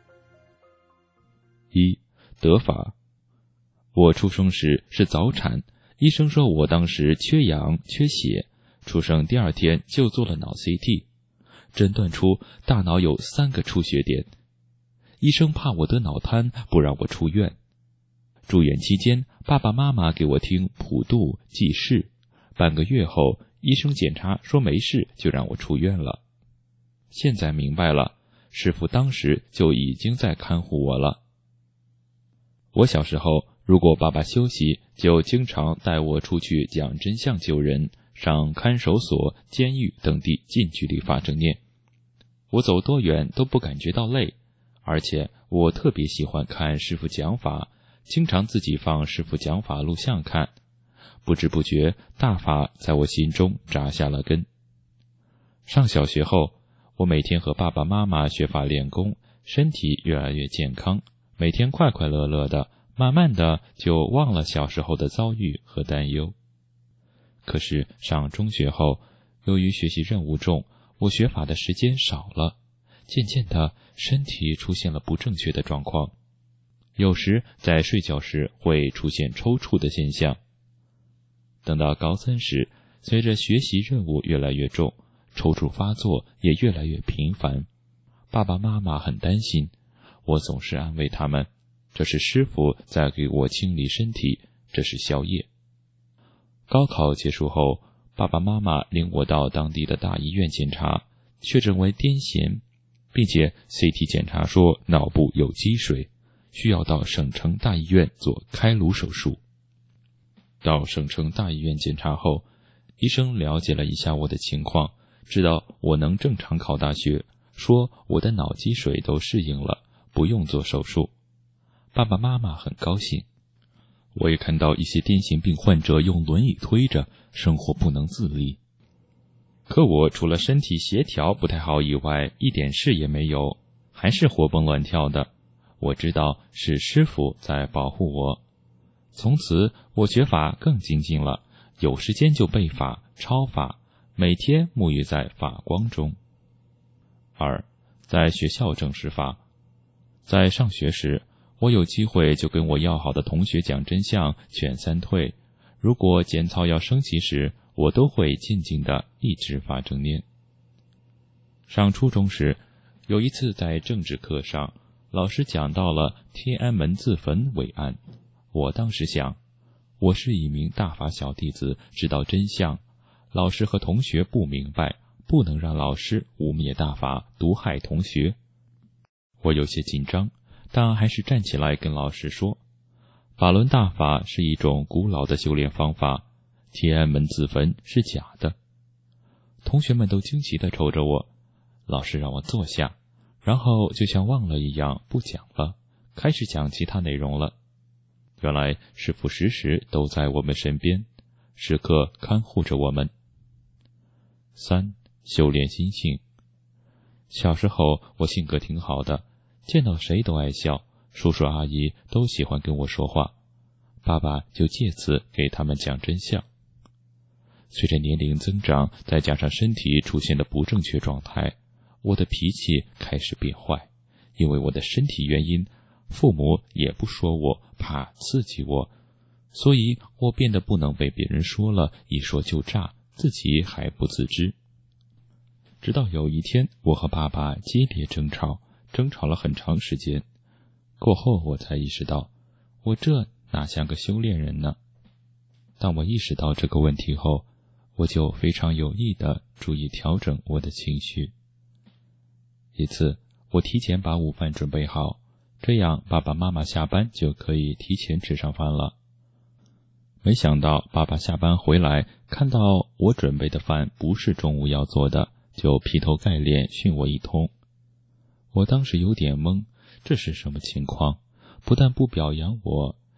一、得法。我出生时是早产，医生说我当时缺氧缺血，出生第2天就做了脑 CT， 诊断出大脑有3个出血点。医生怕我得脑瘫，不让我出院。住院期间，爸爸妈妈给我听普度济世，半个月后，医生检查说没事，就让我出院了。现在明白了，师父当时就已经在看护我了。我小时候，如果爸爸休息，就经常带我出去讲真相救人，上看守所、监狱等地近距离发正念。我走多远都不感觉到累，而且我特别喜欢看师父讲法，经常自己放师父讲法录像看。不知不觉，大法在我心中扎下了根。上小学后，我每天和爸爸妈妈学法练功，身体越来越健康，每天快快乐乐的，慢慢的就忘了小时候的遭遇和担忧。可是上中学后，由于学习任务重，我学法的时间少了，渐渐的身体出现了不正确的状况，有时在睡觉时会出现抽搐的现象。等到高3时，随着学习任务越来越重，抽搐发作也越来越频繁。爸爸妈妈很担心，我总是安慰他们，这是师父在给我清理身体，这是宵夜。高考结束后，爸爸妈妈领我到当地的大医院检查，确诊为癫痫，并且 CT 检查说脑部有积水，需要到省城大医院做开颅手术。到省城大医院检查后，医生了解了一下我的情况，知道我能正常考大学，说我的脑积水都适应了，不用做手术。爸爸妈妈很高兴。我也看到一些癫痫病患者用轮椅推着，生活不能自理。可我除了身体协调不太好以外，一点事也没有，还是活蹦乱跳的。我知道是师父在保护我。从此我学法更精进了，有时间就背法、抄法，每天沐浴在法光中。2. 在学校正视法。在上学时，我有机会就跟我要好的同学讲真相，劝3退。如果检操要升旗时，我都会静静地一直发正念。上初中时，有一次在政治课上，老师讲到了天安门自焚伟案。我当时想，我是一名大法小弟子，知道真相，老师和同学不明白，不能让老师污蔑大法，毒害同学。我有些紧张，但还是站起来跟老师说，法轮大法是一种古老的修炼方法，天安门自焚是假的。同学们都惊奇地瞅着我，老师让我坐下，然后就像忘了一样不讲了，开始讲其他内容了。原来师父时时都在我们身边，时刻看护着我们。3. 修炼心性。小时候我性格挺好的，见到谁都爱笑，叔叔阿姨都喜欢跟我说话，爸爸就借此给他们讲真相。随着年龄增长，再加上身体出现的不正确状态，我的脾气开始变坏。因为我的身体原因，父母也不说我，怕刺激我，所以我变得不能被别人说了，一说就炸，自己还不自知。直到有一天，我和爸爸激烈争吵了很长时间，过后我才意识到，我这哪像个修炼人呢？当我意识到这个问题后，我就非常有意地注意调整我的情绪。一次，我提前把午饭准备好，这样爸爸妈妈下班就可以提前吃上饭了。没想到爸爸下班回来，看到我准备的饭不是中午要做的，就劈头盖脸训我一通。我当时有点懵，这是什么情况？不但不表扬我，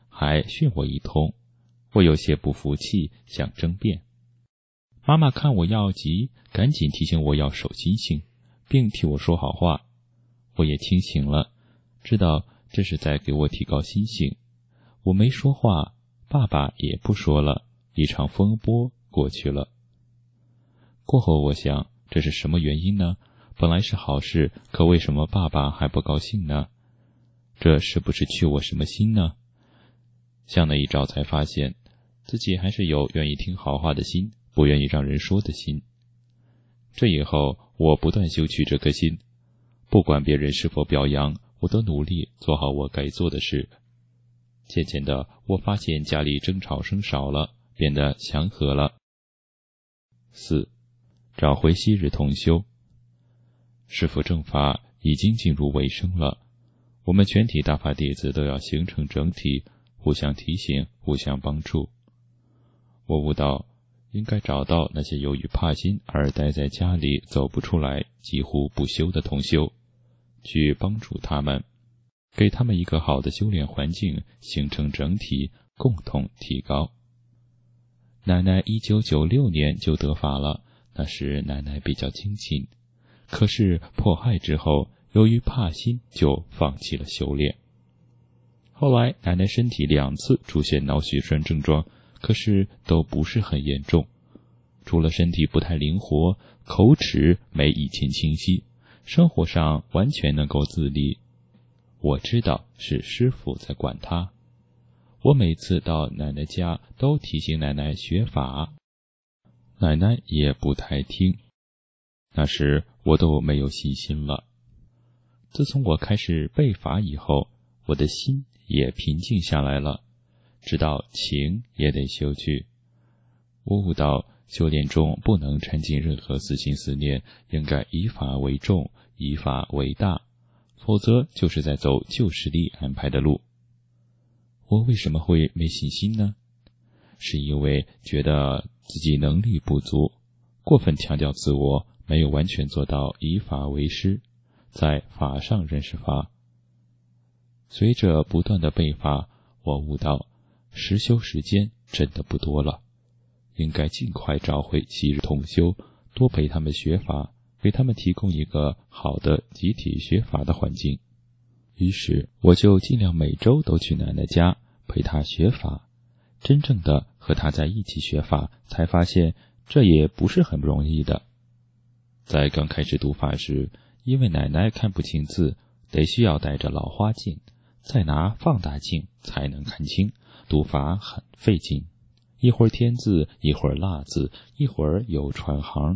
还训我一通。我有些不服气，想争辩。妈妈看我要急，赶紧提醒我要守心性，并替我说好话。我也清醒了，知道这是在给我提高心性。我没说话，爸爸也不说了，一场风波过去了。过后我想，这是什么原因呢？本来是好事，可为什么爸爸还不高兴呢？这是不是去我什么心呢？想了一招，才发现自己还是有愿意听好话的心，不愿意让人说的心。这以后我不断修取这颗心，不管别人是否表扬，我都努力做好我该做的事。渐渐的，我发现家里争吵声少了，变得祥和了。4. 找回昔日同修。师父正法已经进入尾声了，我们全体大法弟子都要形成整体，互相提醒，互相帮助。我悟到，应该找到那些由于怕心而待在家里走不出来、几乎不修的同修，去帮助他们，给他们一个好的修炼环境，形成整体，共同提高。奶奶1996年就得法了，那时奶奶比较精进，可是迫害之后，由于怕心就放弃了修炼。后来奶奶身体2次出现脑血栓症状，可是都不是很严重，除了身体不太灵活，口齿没以前清晰，生活上完全能够自理。我知道是师父在管他。我每次到奶奶家都提醒奶奶学法，奶奶也不太听。那时我都没有信心了。自从我开始背法以后，我的心也平静下来了，知道情也得修去。我悟到修炼中不能掺进任何私心思念，应该以法为重，以法为大，否则就是在走旧势力安排的路。我为什么会没信心呢？是因为觉得自己能力不足，过分强调自我，没有完全做到以法为师，在法上认识法。随着不断的背法，我悟到实修时间真的不多了，应该尽快找回昔日同修，多陪他们学法，给他们提供一个好的集体学法的环境。于是我就尽量每周都去奶奶家陪她学法，真正的和她在一起学法，才发现这也不是很不容易的。在刚开始读法时，因为奶奶看不清字，得需要带着老花镜，再拿放大镜才能看清，读法很费劲，一会儿添字，一会儿落字，一会儿有穿行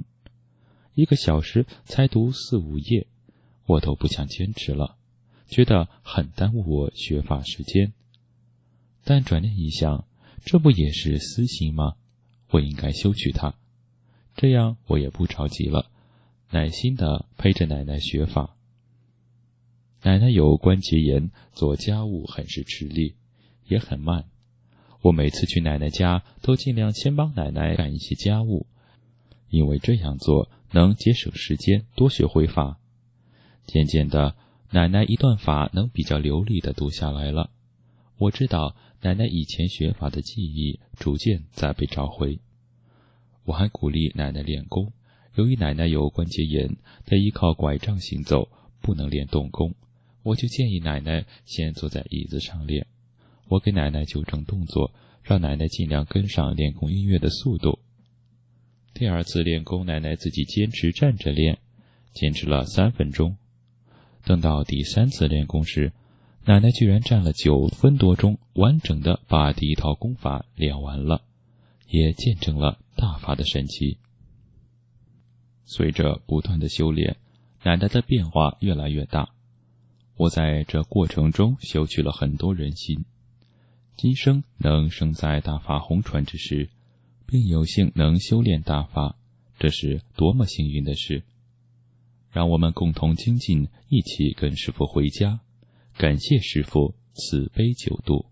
，1个小时才读4、5页，我都不想坚持了，觉得很耽误我学法时间。但转念一想，这不也是私心吗？我应该修取它。这样我也不着急了，耐心地陪着奶奶学法。奶奶有关节炎，做家务很是吃力，也很慢。我每次去奶奶家都尽量先帮奶奶干一些家务，因为这样做能节省时间，多学会法。渐渐的，奶奶一段法能比较流利地读下来了。我知道奶奶以前学法的记忆逐渐在被找回。我还鼓励奶奶练功，由于奶奶有关节炎，得依靠拐杖行走，不能练动功，我就建议奶奶先坐在椅子上练。我给奶奶纠正动作，让奶奶尽量跟上练功音乐的速度。第2次练功，奶奶自己坚持站着练，坚持了3分钟。等到第3次练功时，奶奶居然站了9分多钟，完整的把第1套功法练完了，也见证了大法的神奇。随着不断的修炼，奶奶的变化越来越大。我在这过程中修取了很多人心，今生能生在大法红传之时，并有幸能修炼大法，这是多么幸运的事！让我们共同精进，一起跟师父回家。感谢师父慈悲救度。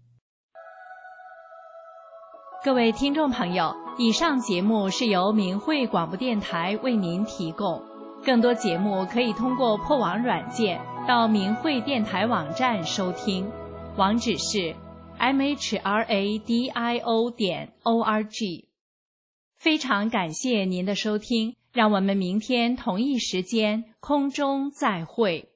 各位听众朋友，以上节目是由明慧广播电台为您提供。更多节目可以通过破网软件到明慧电台网站收听，网址是 mhradio.org。非常感谢您的收听，让我们明天同一时间空中再会。